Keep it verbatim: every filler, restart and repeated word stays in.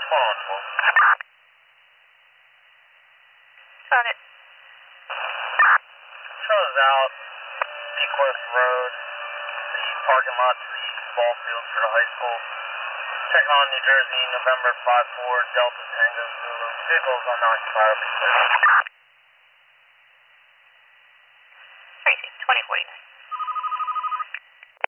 Phone twelve. Got it. Shows out Sequest Road, the parking lot to the ball field for the high school. Checking on New Jersey, November five four, Delta Tango Zulu. Vehicles unoccupied, will be clear. Tracy, twenty forty-nine.